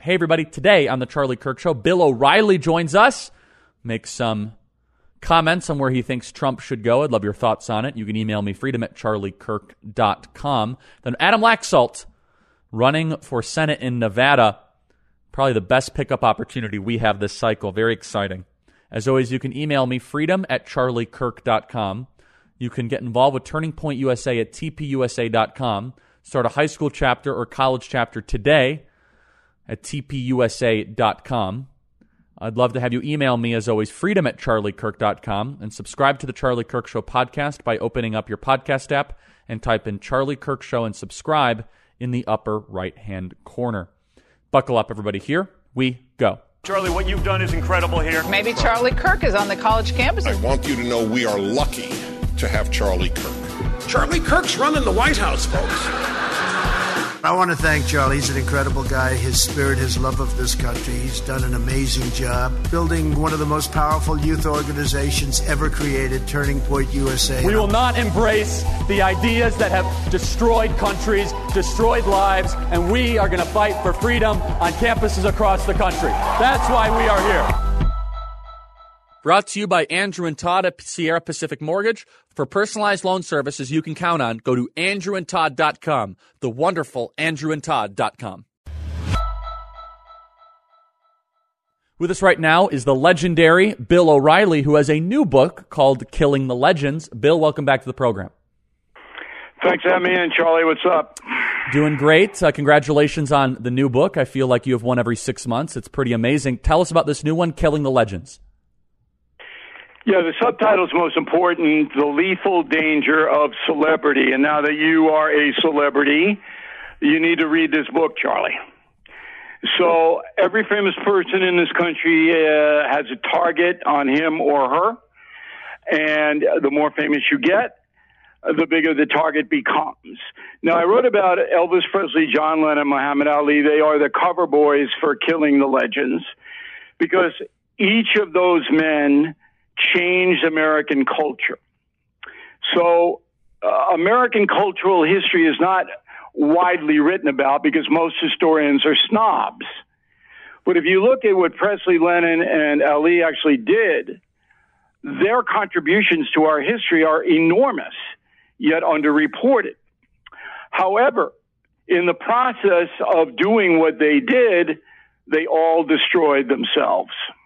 Hey, everybody. Today on The Charlie Kirk Show, Bill O'Reilly joins us, makes some comments on where he thinks Trump should go. I'd love your thoughts on it. You can email me, freedom@charliekirk.com. Then Adam Laxalt, running for Senate in Nevada. Probably the best pickup opportunity we have this cycle. Very exciting. As always, you can email me, freedom@charliekirk.com. You can get involved with Turning Point USA at tpusa.com. Start a high school chapter or college chapter today at tpusa.com. I'd love to have you email me, as always, freedom@charliekirk.com, and subscribe to the Charlie Kirk Show podcast by opening up your podcast app and type in Charlie Kirk Show and subscribe in the upper right-hand corner. Buckle up, everybody. Here we go. Charlie, what you've done is incredible here. Maybe Charlie Kirk is on the college campus. I want you to know we are lucky to have Charlie Kirk. Charlie Kirk's running the White House, folks. I want to thank Charlie. He's an incredible guy. His spirit, his love of this country. He's done an amazing job building one of the most powerful youth organizations ever created, Turning Point USA. We will not embrace the ideas that have destroyed countries, destroyed lives, and we are going to fight for freedom on campuses across the country. That's why we are here. Brought to you by Andrew and Todd at Sierra Pacific Mortgage. For personalized loan services you can count on, go to andrewandtodd.com, the wonderful andrewandtodd.com. With us right now is the legendary Bill O'Reilly, who has a new book called Killing the Legends. Bill, welcome back to the program. Thanks for having me in, Charlie. What's up? Doing great. Congratulations on the new book. I feel like you have one every 6 months. It's pretty amazing. Tell us about this new one, Killing the Legends. Yeah, the subtitle is most important, The Lethal Danger of Celebrity. And now that you are a celebrity, you need to read this book, Charlie. So every famous person in this country has a target on him or her. And the more famous you get, the bigger the target becomes. Now, I wrote about Elvis Presley, John Lennon, Muhammad Ali. They are the cover boys for Killing the Legends, because each of those men changed American culture. So American cultural history is not widely written about because most historians are snobs. But if you look at what Presley, Lennon, and Ali actually did, their contributions to our history are enormous, yet underreported. However, in the process of doing what they did, they all destroyed themselves.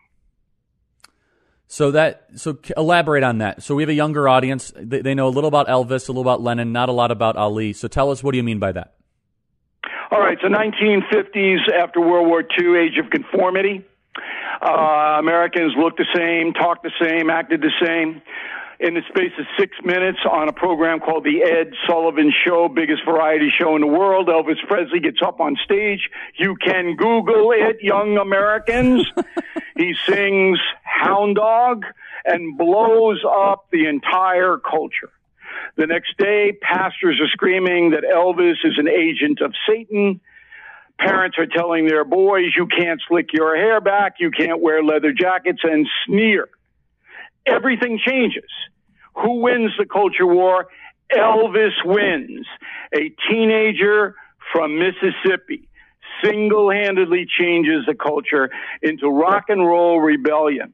So elaborate on that. So we have a younger audience. They know a little about Elvis, a little about Lennon, not a lot about Ali. So tell us, what do you mean by that? All right. So 1950s, after World War II, age of conformity. Americans looked the same, talked the same, acted the same. In the space of 6 minutes on a program called The Ed Sullivan Show, biggest variety show in the world, Elvis Presley gets up on stage. You can Google it, young Americans. He sings Hound Dog and blows up the entire culture. The next day, pastors are screaming that Elvis is an agent of Satan. Parents are telling their boys, you can't slick your hair back, you can't wear leather jackets, and sneer. Everything changes. Who wins the culture war? Elvis wins. A teenager from Mississippi single-handedly changes the culture into rock and roll rebellion.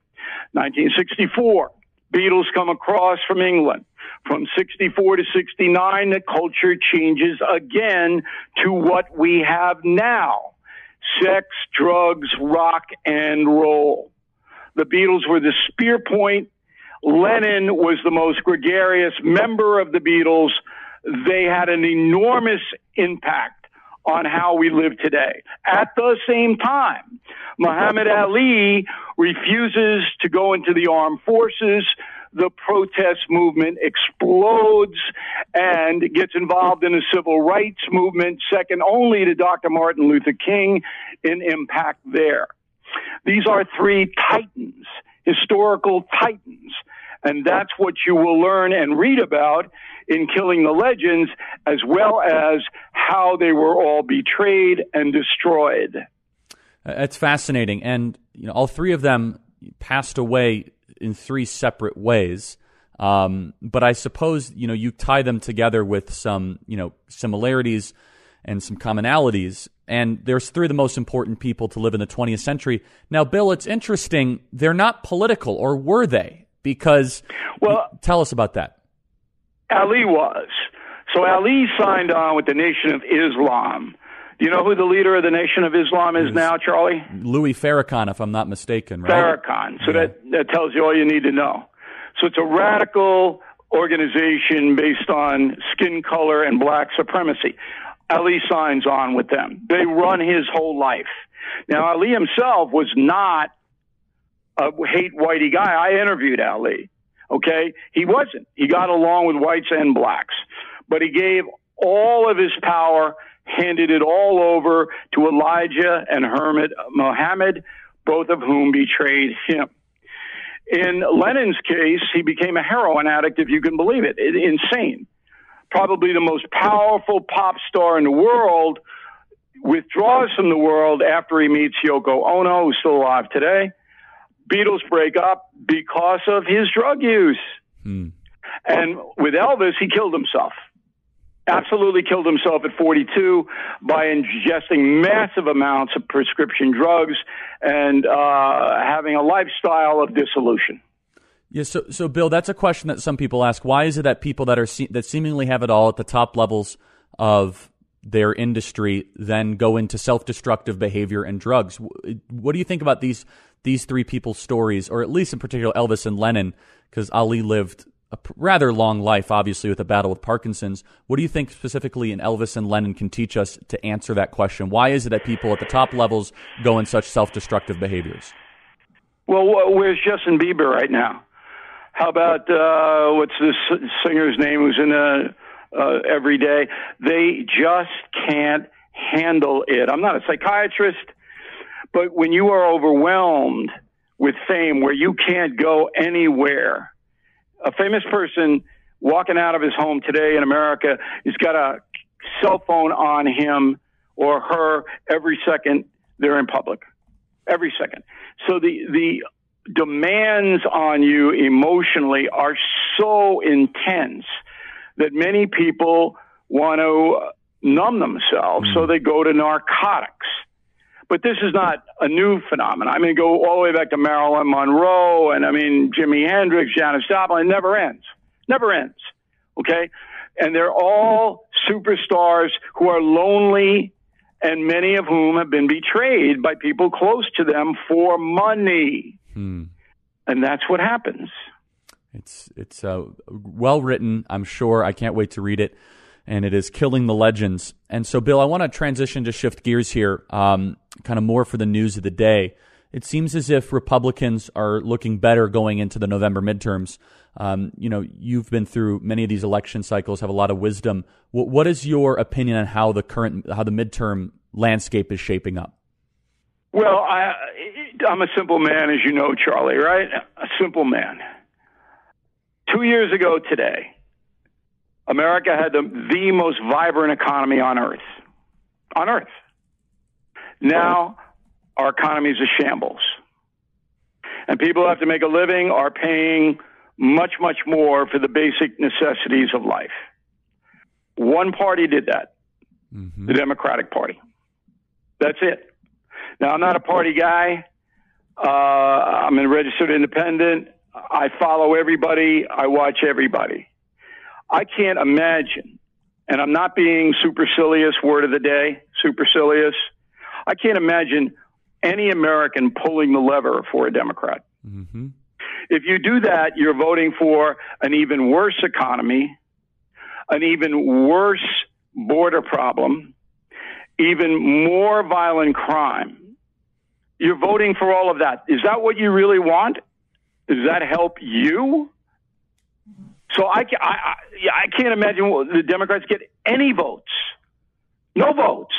1964, Beatles come across from England. From 64 to 69, the culture changes again to what we have now. Sex, drugs, rock and roll. The Beatles were the spear point. Lennon was the most gregarious member of the Beatles. They had an enormous impact on how we live today. At the same time, Muhammad Ali refuses to go into the armed forces. The protest movement explodes and gets involved in a civil rights movement, second only to Dr. Martin Luther King in impact there. These are three titans, historical titans, and that's what you will learn and read about in Killing the Legends, as well as how they were all betrayed and destroyed. It's fascinating, and all three of them passed away in three separate ways. But I suppose you tie them together with some similarities and some commonalities. and they're three of the most important people to live in the 20th century. Now, Bill, it's interesting. They're not political, or were they? Because, tell us about that. Ali was. So Ali signed on with the Nation of Islam. Do you know who the leader of the Nation of Islam is now, Charlie? Louis Farrakhan, if I'm not mistaken, right? Farrakhan. So that tells you all you need to know. So it's a radical organization based on skin color and black supremacy. Ali signs on with them. They run his whole life. Now, Ali himself was not a hate whitey guy. I interviewed Ali. Okay? He wasn't. He got along with whites and blacks. But he gave all of his power, handed it all over to Elijah and Hermit Muhammad, both of whom betrayed him. In Lenin's case, he became a heroin addict, if you can believe it. Insane. Probably the most powerful pop star in the world, withdraws from the world after he meets Yoko Ono, who's still alive today. Beatles break up because of his drug use. And with Elvis, he killed himself. Absolutely killed himself at 42 by ingesting massive amounts of prescription drugs and having a lifestyle of dissolution. Yeah, so Bill, that's a question that some people ask. Why is it that people that that seemingly have it all at the top levels of their industry then go into self-destructive behavior and drugs? What do you think about these three people's stories, or at least in particular Elvis and Lennon, because Ali lived a rather long life, obviously, with a battle with Parkinson's. What do you think specifically in Elvis and Lennon can teach us to answer that question? Why is it that people at the top levels go in such self-destructive behaviors? Well, where's Justin Bieber right now? How about, what's this singer's name who's in Every Day? They just can't handle it. I'm not a psychiatrist, but when you are overwhelmed with fame where you can't go anywhere, a famous person walking out of his home today in America has got a cell phone on him or her every second they're in public. Every second. So the demands on you emotionally are so intense that many people want to numb themselves, so they go to narcotics. But this is not a new phenomenon. I mean, go all the way back to Marilyn Monroe and, Jimi Hendrix, Janis Joplin. It never ends. Never ends. Okay? And they're all superstars who are lonely, and many of whom have been betrayed by people close to them for money. And that's what happens. It's well written, I'm sure. I can't wait to read it. And it is killing the legends. And so, Bill, I want to transition to shift gears here, kind of more for the news of the day. It seems as if Republicans are looking better going into the November midterms. You've been through many of these election cycles, have a lot of wisdom. What is your opinion on how the midterm landscape is shaping up? Well, I'm a simple man, as you know, Charlie, right? A simple man. 2 years ago today, America had the most vibrant economy on earth. On earth. Now, our economy is a shambles. And people who have to make a living are paying much, much more for the basic necessities of life. One party did that, the Democratic Party. That's it. Now, I'm not a party guy. I'm a registered independent. I follow everybody. I watch everybody. I can't imagine, and I'm not being supercilious, word of the day, supercilious. I can't imagine any American pulling the lever for a Democrat. If you do that, you're voting for an even worse economy, an even worse border problem, even more violent crime. You're voting for all of that. Is that what you really want? Does that help you? So I can't imagine the Democrats get any votes. No votes.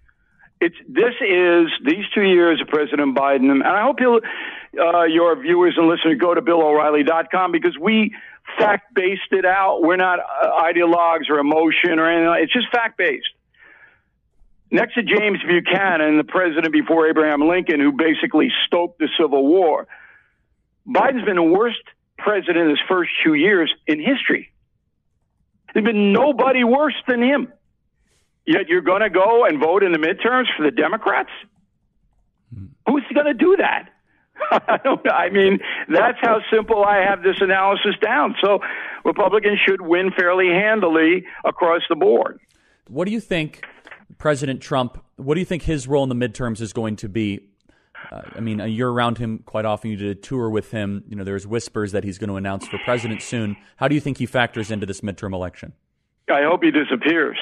These 2 years of President Biden, and I hope your viewers and listeners go to BillO'Reilly.com, because we fact-based it out. We're not ideologues or emotion or anything. It's just fact-based. Next to James Buchanan, the president before Abraham Lincoln, who basically stoked the Civil War, Biden's been the worst president in his first 2 years in history. There's been nobody worse than him. Yet you're going to go and vote in the midterms for the Democrats? Who's going to do that? I mean, that's how simple I have this analysis down. So Republicans should win fairly handily across the board. What do you think President Trump, what do you think his role in the midterms is going to be? I mean, you're around him quite often. You did a tour with him. You know, there's whispers that he's going to announce for president soon. How do you think he factors into this midterm election? I hope he disappears.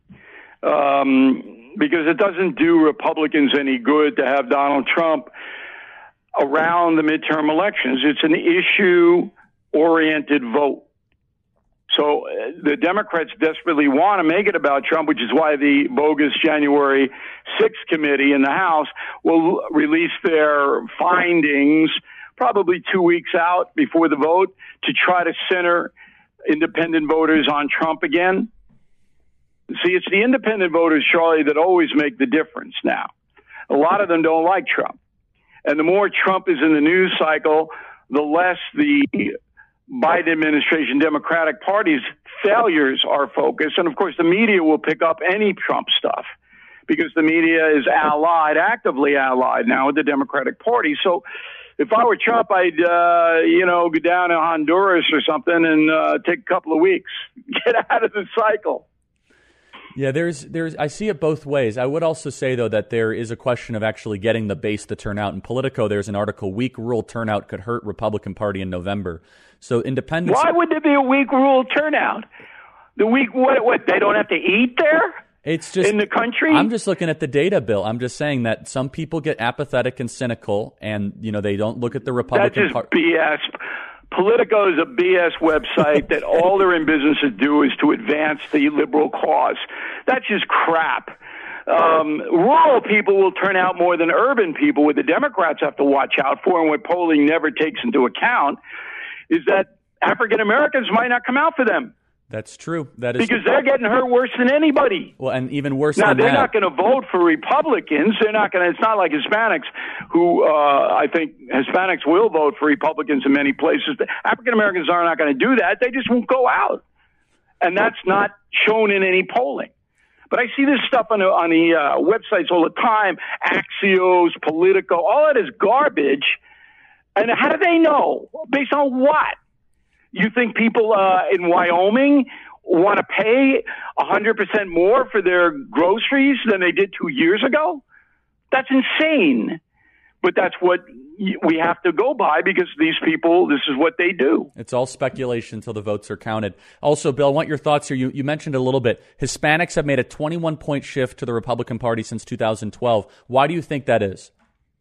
Because it doesn't do Republicans any good to have Donald Trump around the midterm elections. It's an issue-oriented vote. So the Democrats desperately want to make it about Trump, which is why the bogus January 6th committee in the House will release their findings probably 2 weeks out before the vote to try to center independent voters on Trump again. See, it's the independent voters, Charlie, that always make the difference now. A lot of them don't like Trump. And the more Trump is in the news cycle, the less the Biden administration Democratic Party's failures are focused. And, of course, the media will pick up any Trump stuff because the media is actively allied now with the Democratic Party. So if I were Trump, I'd, go down to Honduras or something and take a couple of weeks, get out of the cycle. Yeah, I see it both ways. I would also say, though, that there is a question of actually getting the base to turn out. In Politico, there's an article, weak rural turnout could hurt Republican Party in November. So independents... Why would there be a weak rural turnout? The weak, what, they don't have to eat there? It's just... In the country? I'm just looking at the data, Bill. I'm just saying that some people get apathetic and cynical, and, they don't look at the Republican Party. That's just BS. Politico is a BS website that all they're in business to do is to advance the liberal cause. That's just crap. Rural people will turn out more than urban people. What the Democrats have to watch out for, and what polling never takes into account, is that African Americans might not come out for them. That's true. That is because they're getting hurt worse than anybody. Well, and even worse now, than that. Now, they're not going to vote for Republicans. They're not going to. It's not like Hispanics, who I think Hispanics will vote for Republicans in many places. African Americans are not going to do that. They just won't go out, and that's not shown in any polling. But I see this stuff on the websites all the time. Axios, Politico, all that is garbage. And how do they know? Based on what? You think people in Wyoming want to pay 100% more for their groceries than they did 2 years ago? That's insane. But that's what we have to go by because these people, this is what they do. It's all speculation until the votes are counted. Also, Bill, I want your thoughts here. You mentioned a little bit. Hispanics have made a 21-point shift to the Republican Party since 2012. Why do you think that is?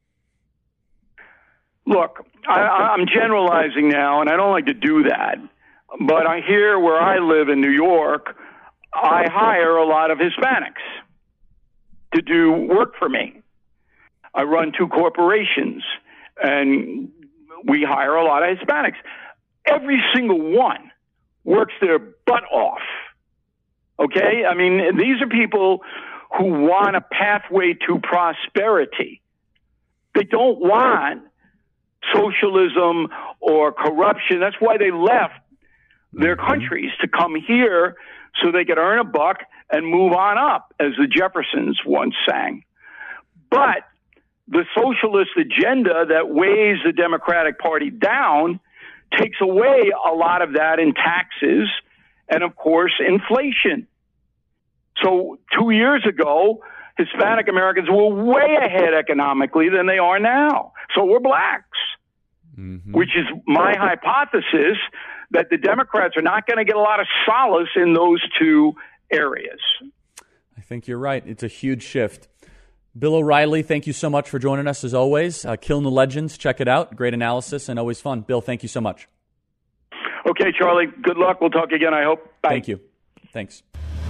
Look, I'm generalizing now, and I don't like to do that. But I hear where I live in New York, I hire a lot of Hispanics to do work for me. I run 2 corporations, and we hire a lot of Hispanics. Every single one works their butt off. Okay? I mean, these are people who want a pathway to prosperity. They don't want socialism or corruption. That's why they left their countries, to come here so they could earn a buck and move on up, as the Jeffersons once sang. But the socialist agenda that weighs the Democratic Party down takes away a lot of that in taxes and, of course, inflation. So 2 years ago, Hispanic Americans were way ahead economically than they are now. So we're blacks, which is my hypothesis that the Democrats are not going to get a lot of solace in those 2 areas. I think you're right. It's a huge shift. Bill O'Reilly, thank you so much for joining us as always. Killing the Legends, check it out. Great analysis and always fun. Bill, thank you so much. Okay, Charlie. Good luck. We'll talk again, I hope. Bye. Thank you. Thanks.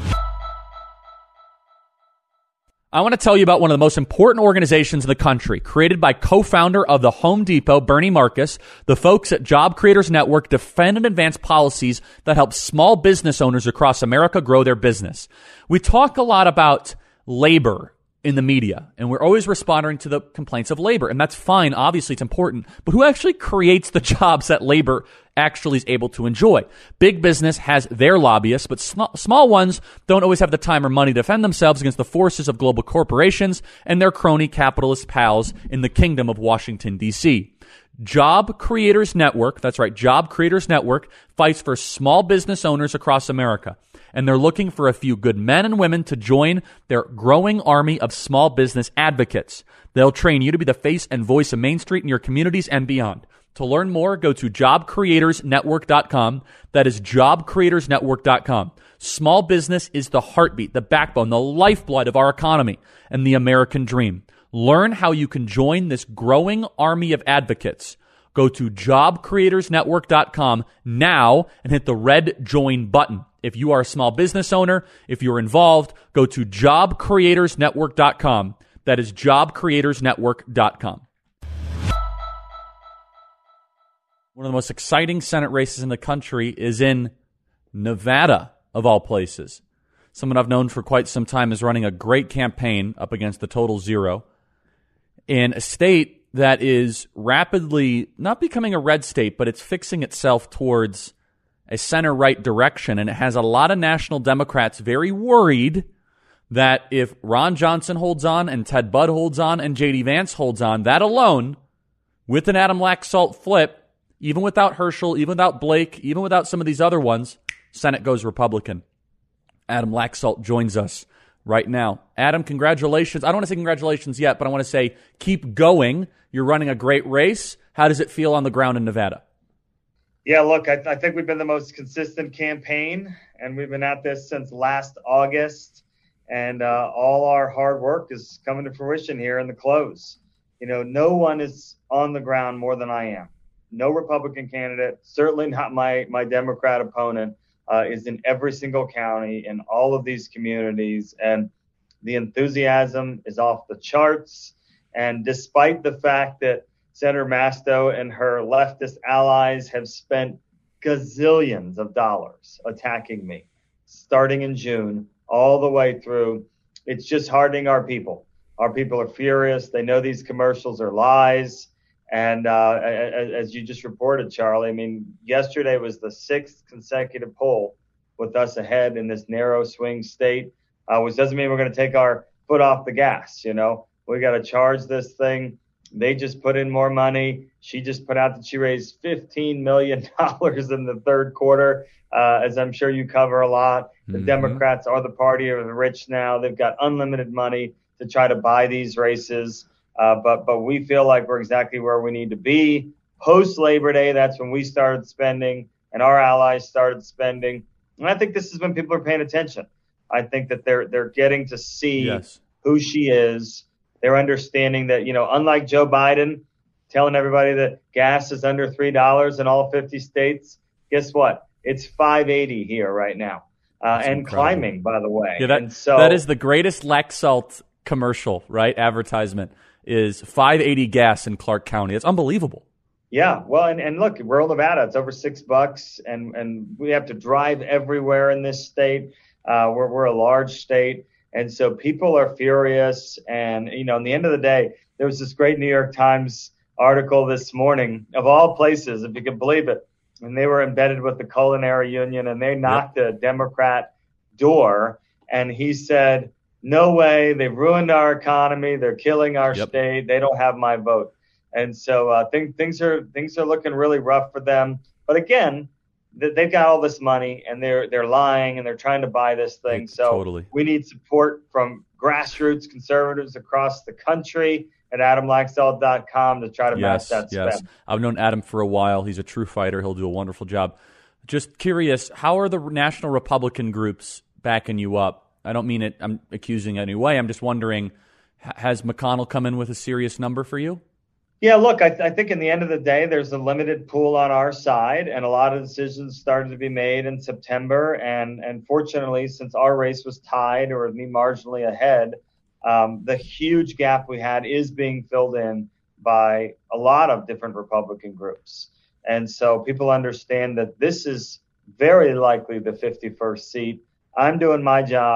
I want to tell you about one of the most important organizations in the country, created by co-founder of the Home Depot, Bernie Marcus. The folks at Job Creators Network defend and advance policies that help small business owners across America grow their business. We talk a lot about labor in the media, and we're always responding to the complaints of labor, and that's fine. Obviously, it's important, but who actually creates the jobs that labor actually is able to enjoy? Big business has their lobbyists, but small ones don't always have the time or money to defend themselves against the forces of global corporations and their crony capitalist pals in the kingdom of Washington, D.C. Job Creators Network, that's right, Job Creators Network fights for small business owners across America. And they're looking for a few good men and women to join their growing army of small business advocates. They'll train you to be the face and voice of Main Street in your communities and beyond. To learn more, go to jobcreatorsnetwork.com. That is jobcreatorsnetwork.com. Small business is the heartbeat, the backbone, the lifeblood of our economy and the American dream. Learn how you can join this growing army of advocates. Go to jobcreatorsnetwork.com now and hit the red join button. If you are a small business owner, if you're involved, go to jobcreatorsnetwork.com. That is jobcreatorsnetwork.com. One of the most exciting Senate races in the country is in Nevada, of all places. Someone I've known for quite some time is running a great campaign up against the total zero in a state that is rapidly not becoming a red state, but it's fixing itself towards a center-right direction, and it has a lot of national Democrats very worried that if Ron Johnson holds on and Ted Budd holds on and J.D. Vance holds on, that alone, with an Adam Laxalt flip, even without Herschel, even without Blake, even without some of these other ones, Senate goes Republican. Adam Laxalt joins us right now. Adam, congratulations. I don't want to say congratulations yet, but I want to say keep going. You're running a great race. How does it feel on the ground in Nevada? Yeah, look, I think we've been the most consistent campaign, and we've been at this since last August, and all our hard work is coming to fruition here in the close. You know, no one is on the ground more than I am. No Republican candidate, certainly not my Democrat opponent, is in every single county in all of these communities, and the enthusiasm is off the charts. And despite the fact that Senator Masto and her leftist allies have spent gazillions of dollars attacking me, starting in June, all the way through, it's just hardening our people. Our people are furious. They know these commercials are lies. And as you just reported, Charlie, I mean, yesterday was the 6th consecutive poll with us ahead in this narrow swing state, which doesn't mean we're going to take our foot off the gas. You know, we got to charge this thing. They just put in more money. She just put out that she raised $15 million in the third quarter, as I'm sure you cover a lot. The Democrats are the party of the rich now. They've got unlimited money to try to buy these races. But we feel like we're exactly where we need to be. Post Labor Day, that's when we started spending and our allies started spending. And I think this is when people are paying attention. I think that they're getting to see who she is. They're understanding that, you know, unlike Joe Biden telling everybody that gas is under $3 in all 50 states, guess what? It's $5.80 here right now, and incredible. Climbing, by the way. Yeah, and so that is the greatest Laxalt commercial, right? Advertisement is $5.80 gas in Clark County. It's unbelievable. Yeah, well, and look, rural Nevada, it's over $6, and we have to drive everywhere in this state. We're a large state. And so people are furious. And, you know, in the end of the day, there was this great New York Times article this morning, of all places, if you can believe it. And they were embedded with the Culinary Union, and they knocked a Democrat door. And he said, no way, they've ruined our economy. They're killing our state. They don't have my vote. And so things are looking really rough for them. But again, they've got all this money, and they're lying, and they're trying to buy this thing. So we need support from grassroots conservatives across the country at AdamLaxalt.com to try to match that spend. Yes, I've known Adam for a while. He's a true fighter. He'll do a wonderful job. Just curious, how are the national Republican groups backing you up? I don't mean it, I'm accusing in any way. I'm just wondering, has McConnell come in with a serious number for you? Yeah, look, I think in the end of the day, there's a limited pool on our side, and a lot of decisions started to be made in September. And fortunately, since our race was tied or me marginally ahead, the huge gap we had is being filled in by a lot of different Republican groups. And so people understand that this is very likely the 51st seat. I'm doing my job.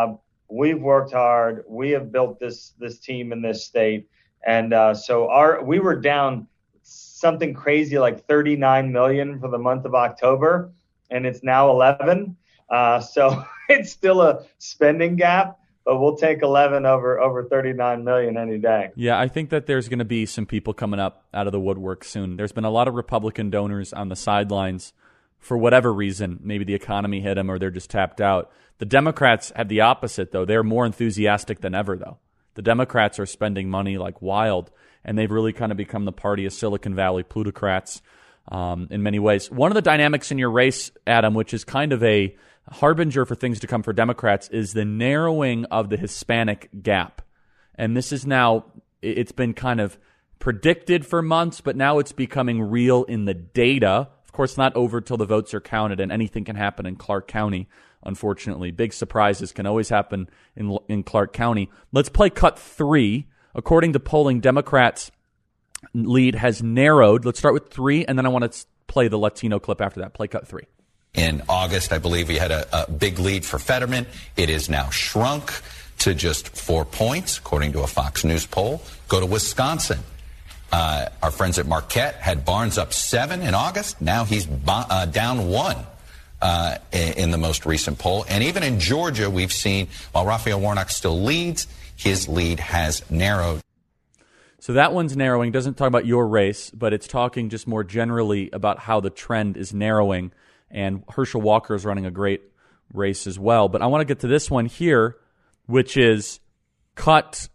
We've worked hard. We have built this team in this state. And so we were down something crazy like 39 million for the month of October, and it's now 11. So it's still a spending gap, but we'll take 11 over 39 million any day. Yeah, I think that there's going to be some people coming up out of the woodwork soon. There's been a lot of Republican donors on the sidelines for whatever reason. Maybe the economy hit them or they're just tapped out. The Democrats have the opposite, though. They're more enthusiastic than ever, though. The Democrats are spending money like wild, and they've really kind of become the party of Silicon Valley plutocrats in many ways. One of the dynamics in your race, Adam, which is kind of a harbinger for things to come for Democrats, is the narrowing of the Hispanic gap. And this is now, it's been kind of predicted for months, but now it's becoming real in the data. Of course, not over till the votes are counted, and anything can happen in Clark County. Unfortunately, big surprises can always happen in Clark County. Let's play cut 3. According to polling, Democrats' lead has narrowed. Let's start with 3, and then I want to play the Latino clip after that. Play cut 3. In August, I believe we had a big lead for Fetterman. It is now shrunk to just 4 points, according to a Fox News poll. Go to Wisconsin. Our friends at Marquette had Barnes up 7 in August. Now he's down 1. In the most recent poll. And even in Georgia, we've seen, while Raphael Warnock still leads, his lead has narrowed. So that one's narrowing. Doesn't talk about your race, but it's talking just more generally about how the trend is narrowing. And Herschel Walker is running a great race as well. But I want to get to this one here, which is cut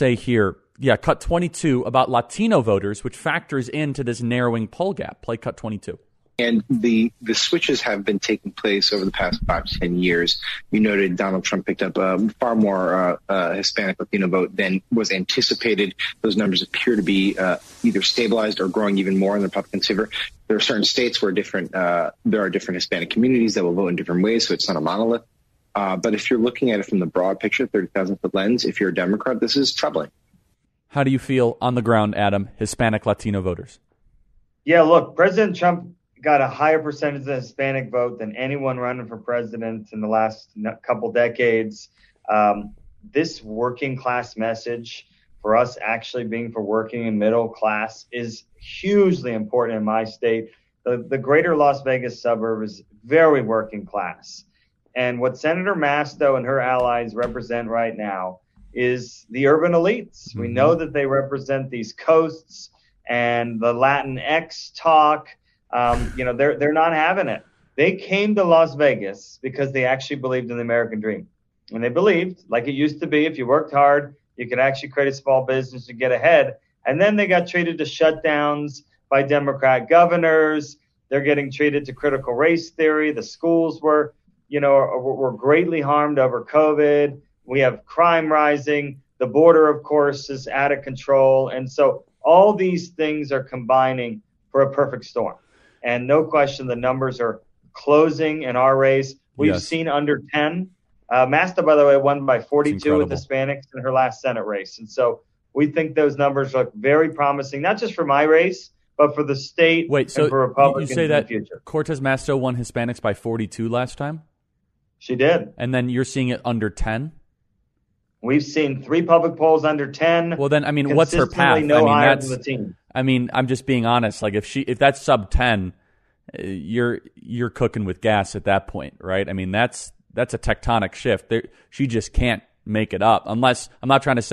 22 about Latino voters, which factors into this narrowing poll gap. Play cut 22. And the switches have been taking place over the past 5 to 10 years. You noted Donald Trump picked up far more Hispanic Latino vote than was anticipated. Those numbers appear to be either stabilized or growing even more in the Republican favor. There are certain states where there are different Hispanic communities that will vote in different ways, so it's not a monolith. But if you're looking at it from the broad picture, 30,000-foot lens, if you're a Democrat, this is troubling. How do you feel on the ground, Adam, Hispanic Latino voters? Yeah, look, President Trump got a higher percentage of the Hispanic vote than anyone running for president in the last couple decades. This working class message for us actually being for working and middle class is hugely important in my state. The greater Las Vegas suburb is very working class. And what Senator Masto and her allies represent right now is the urban elites. Mm-hmm. We know that they represent these coasts and the Latinx talk. They're not having it. They came to Las Vegas because they actually believed in the American dream. And they believed, like it used to be, if you worked hard, you could actually create a small business and get ahead. And then they got treated to shutdowns by Democrat governors. They're getting treated to critical race theory. The schools were greatly harmed over COVID. We have crime rising. The border, of course, is out of control. And so all these things are combining for a perfect storm. And no question, the numbers are closing in our race. We've seen under 10. Masta, by the way, won by 42 with Hispanics in her last Senate race. And so we think those numbers look very promising, not just for my race, but for the state and for Republicans you say in that the future. Cortez Masto won Hispanics by 42 last time? She did. And then you're seeing it under 10? We've seen 3 public polls under 10. Well, then, I mean, what's her path? Higher than the team. I mean, I'm just being honest. Like, if that's sub 10, you're cooking with gas at that point, right? I mean, that's a tectonic shift. She just can't make it up, unless I'm not trying to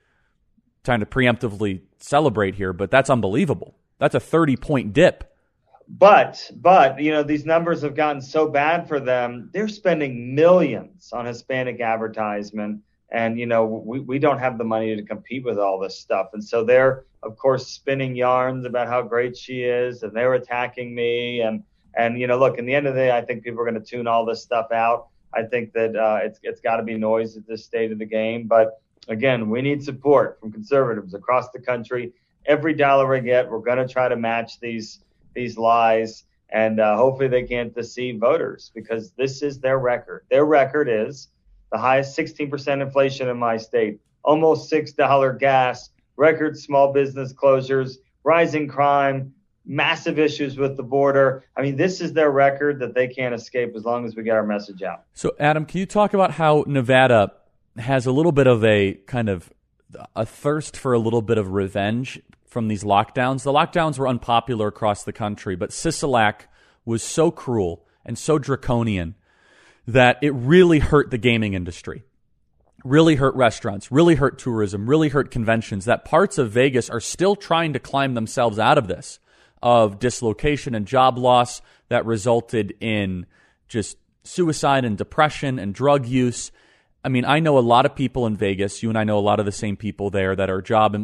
preemptively celebrate here, but that's unbelievable. That's a 30-point dip. But these numbers have gotten so bad for them. They're spending millions on Hispanic advertisement. And, we don't have the money to compete with all this stuff. And so they're, of course, spinning yarns about how great she is, and they're attacking me. And look, in the end of the day, I think people are going to tune all this stuff out. I think that it's got to be noise at this state of the game. But, again, we need support from conservatives across the country. Every dollar we get, we're going to try to match these lies. And hopefully they can't deceive voters, because this is their record. Their record is the highest 16% inflation in my state, almost $6 gas, record small business closures, rising crime, massive issues with the border. I mean, this is their record that they can't escape as long as we get our message out. So, Adam, can you talk about how Nevada has a little bit of a kind of a thirst for a little bit of revenge from these lockdowns. The lockdowns were unpopular across the country, but Sisolak was so cruel and so draconian that it really hurt the gaming industry, really hurt restaurants, really hurt tourism, really hurt conventions, that parts of Vegas are still trying to climb themselves out of this, of dislocation and job loss that resulted in just suicide and depression and drug use. I mean, I know a lot of people in Vegas. You and I know a lot of the same people there that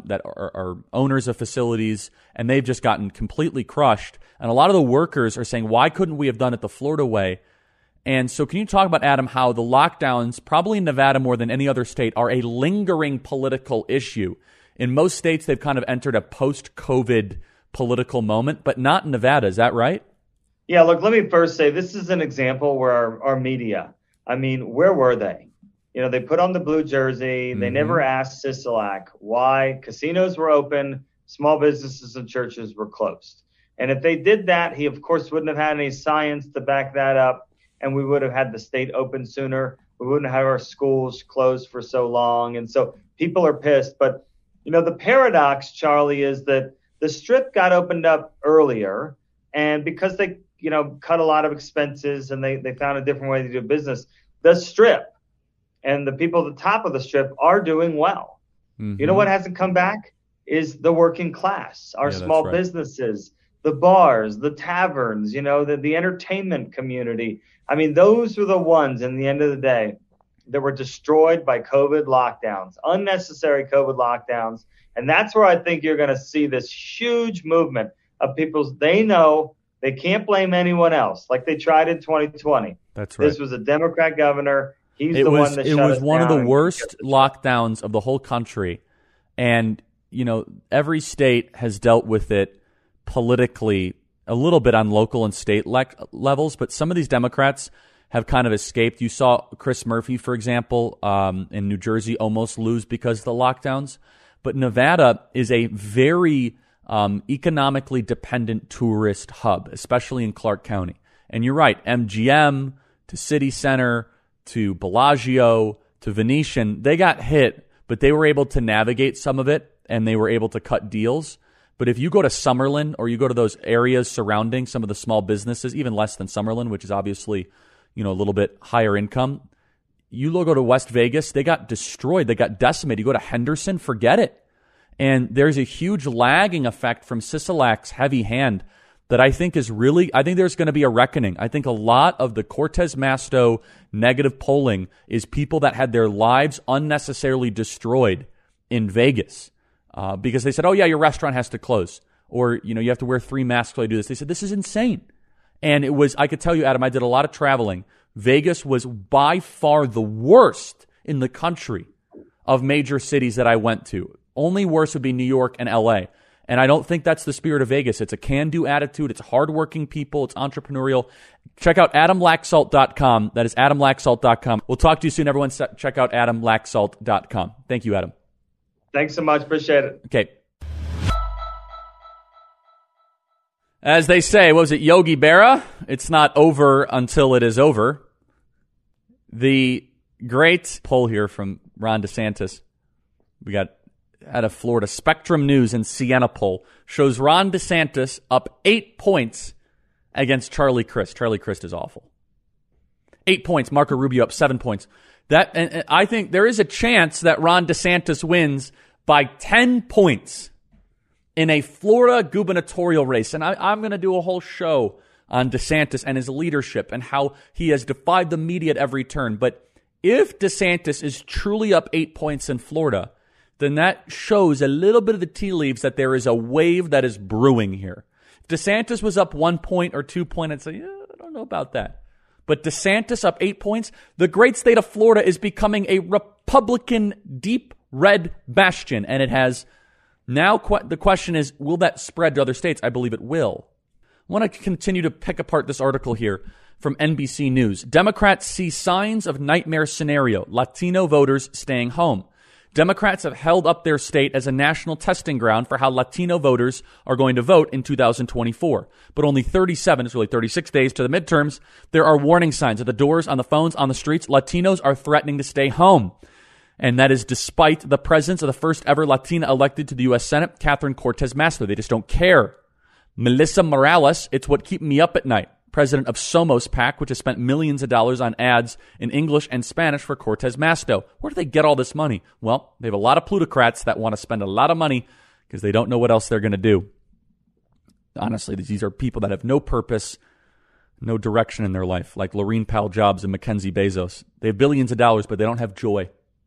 are owners of facilities, and they've just gotten completely crushed. And a lot of the workers are saying, why couldn't we have done it the Florida way? And so can you talk about, Adam, how the lockdowns, probably in Nevada more than any other state, are a lingering political issue? In most states, they've kind of entered a post-COVID political moment, but not in Nevada. Is that right? Yeah, look, let me first say this is an example where our media, I mean, where were they? You know, they put on the blue jersey. They never asked Sisolak why. Casinos were open. Small businesses and churches were closed. And if they did that, he, of course, wouldn't have had any science to back that up. And we would have had the state open sooner. We wouldn't have our schools closed for so long. And so people are pissed. But, you know, the paradox, Charlie, is that the Strip got opened up earlier. And because they, you know, cut a lot of expenses and they found a different way to do business, the Strip and the people at the top of the Strip are doing well. You know what hasn't come back is the working class, our small businesses, the bars, the taverns, you know, the entertainment community. I mean, those were the ones in the end of the day that were destroyed by COVID lockdowns, unnecessary COVID lockdowns. And that's where I think you're going to see this huge movement of people. They know they can't blame anyone else like they tried in 2020. That's right. This was a Democrat governor. He's the one that shut us down. It was one of the worst lockdowns of the whole country. And, you know, every state has dealt with it politically a little bit on local and state levels, but some of these Democrats have kind of escaped. You saw Chris Murphy, for example, in New Jersey almost lose because of the lockdowns. But Nevada is a very economically dependent tourist hub, especially in Clark County. And you're right, MGM to City Center to Bellagio to Venetian, they got hit, but they were able to navigate some of it and they were able to cut deals. But if you go to Summerlin or you go to those areas surrounding some of the small businesses, even less than Summerlin, which is obviously, you know, a little bit higher income, you go to West Vegas, they got destroyed. They got decimated. You go to Henderson, forget it. And there's a huge lagging effect from Sisolak's heavy hand that I think is really, I think there's going to be a reckoning. I think a lot of the Cortez Masto negative polling is people that had their lives unnecessarily destroyed in Vegas because they said, oh yeah, your restaurant has to close. Or, you know, you have to wear 3 masks while you do this. They said, this is insane. And it was, I could tell you, Adam, I did a lot of traveling. Vegas was by far the worst in the country of major cities that I went to. Only worse would be New York and LA. And I don't think that's the spirit of Vegas. It's a can-do attitude. It's hardworking people. It's entrepreneurial. Check out AdamLaxalt.com. That is AdamLaxalt.com. We'll talk to you soon, everyone. Check out AdamLaxalt.com. Thank you, Adam. Thanks so much. Appreciate it. Okay. As they say, what was it, Yogi Berra? It's not over until it is over. The great poll here from Ron DeSantis. We got out of Florida. Spectrum News and Siena poll shows Ron DeSantis up 8 points against Charlie Crist. Charlie Crist is awful. 8 points. Marco Rubio up 7 points. And I think there is a chance that Ron DeSantis wins by 10 points in a Florida gubernatorial race. And I'm going to do a whole show on DeSantis and his leadership and how he has defied the media at every turn. But if DeSantis is truly up 8 points in Florida, then that shows a little bit of the tea leaves that there is a wave that is brewing here. If DeSantis was up 1 point or 2 points, I'd say, yeah, I don't know about that. But DeSantis up 8 points, the great state of Florida is becoming a Republican deep red bastion. And it has now, the question is, will that spread to other states? I believe it will. I want to continue to pick apart this article here from NBC News. Democrats see signs of nightmare scenario, Latino voters staying home. Democrats have held up their state as a national testing ground for how Latino voters are going to vote in 2024. But only 36 days to the midterms, there are warning signs at the doors, on the phones, on the streets. Latinos are threatening to stay home. And that is despite the presence of the first ever Latina elected to the U.S. Senate, Catherine Cortez Masto. They just don't care. Melissa Morales, it's what keep me up at night. President of Somos PAC, which has spent millions of dollars on ads in English and Spanish for Cortez Masto. Where do they get all this money? Well, they have a lot of plutocrats that want to spend a lot of money because they don't know what else they're going to do. Honestly, these are people that have no purpose, no direction in their life, like Laurene Powell Jobs and Mackenzie Bezos. They have billions of dollars, but they don't have joy.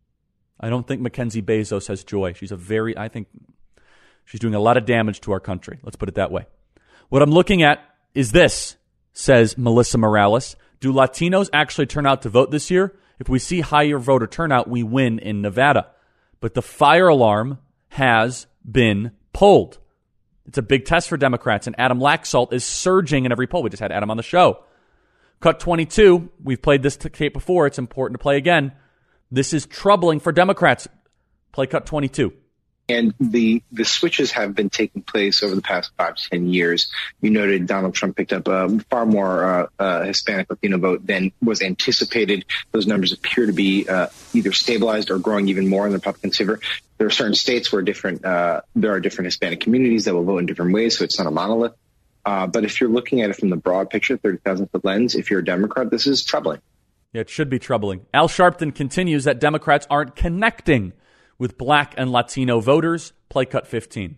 I don't think Mackenzie Bezos has joy. I think she's doing a lot of damage to our country. Let's put it that way. What I'm looking at is this, says Melissa Morales. Do Latinos actually turn out to vote this year? If we see higher voter turnout, we win in Nevada. But the fire alarm has been pulled. It's a big test for Democrats, and Adam Laxalt is surging in every poll. We just had Adam on the show. Cut 22, we've played this tape before. It's important to play again. This is troubling for Democrats. Play cut 22. And the switches have been taking place over the past 5 to 10 years. You noted Donald Trump picked up far more Hispanic Latino vote than was anticipated. Those numbers appear to be either stabilized or growing even more in the Republican favor. There are certain states where there are different Hispanic communities that will vote in different ways, so it's not a monolith. But if you're looking at it from the broad picture, 30,000-foot lens, if you're a Democrat, this is troubling. Yeah, it should be troubling. Al Sharpton continues that Democrats aren't connecting with black and Latino voters. Play cut 15.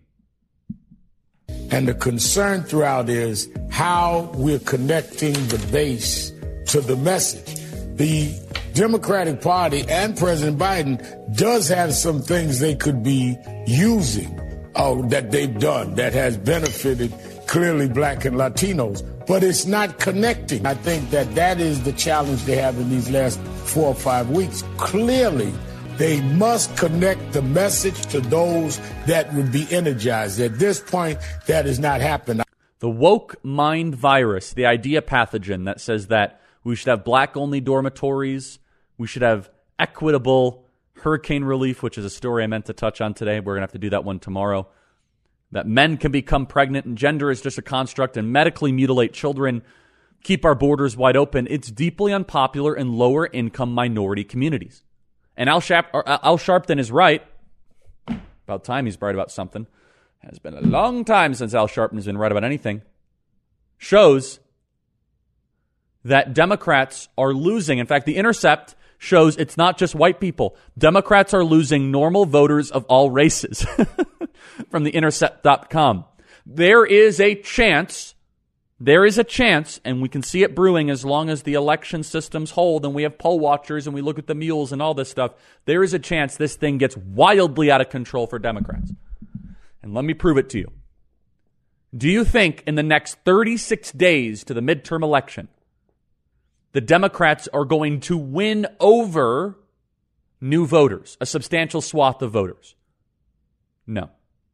And the concern throughout is how we're connecting the base to the message. The Democratic Party and President Biden does have some things they could be using that they've done that has benefited clearly black and Latinos, but it's not connecting. I think that is the challenge they have in these last 4 or 5 weeks. Clearly, they must connect the message to those that would be energized. At this point, that has not happened. The woke mind virus, the idea pathogen that says that we should have black-only dormitories, we should have equitable hurricane relief, which is a story I meant to touch on today. We're going to have to do that one tomorrow. That men can become pregnant and gender is just a construct and medically mutilate children, keep our borders wide open. It's deeply unpopular in lower-income minority communities. And Al Sharpton is right. About time he's right about something. Has been a long time since Al Sharpton has been right about anything. Shows that Democrats are losing. In fact, The Intercept shows it's not just white people. Democrats are losing normal voters of all races. From TheIntercept.com. There is a chance, and we can see it brewing as long as the election systems hold and we have poll watchers and we look at the mules and all this stuff, there is a chance this thing gets wildly out of control for Democrats. And let me prove it to you. Do you think in the next 36 days to the midterm election, the Democrats are going to win over new voters, a substantial swath of voters? No.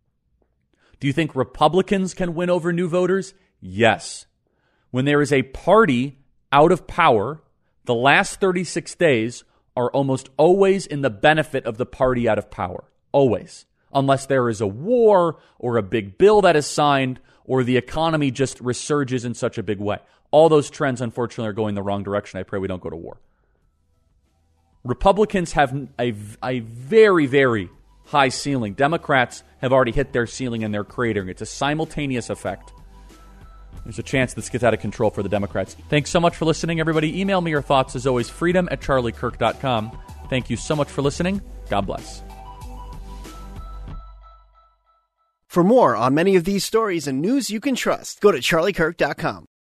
Do you think Republicans can win over new voters? Yes. When there is a party out of power, the last 36 days are almost always in the benefit of the party out of power. Always. Unless there is a war or a big bill that is signed or the economy just resurges in such a big way. All those trends, unfortunately, are going the wrong direction. I pray we don't go to war. Republicans have a very, very high ceiling. Democrats have already hit their ceiling and they're cratering. It's a simultaneous effect. There's a chance this gets out of control for the Democrats. Thanks so much for listening, everybody. Email me your thoughts, as always, freedom@charliekirk.com. Thank you so much for listening. God bless. For more on many of these stories and news you can trust, go to charliekirk.com.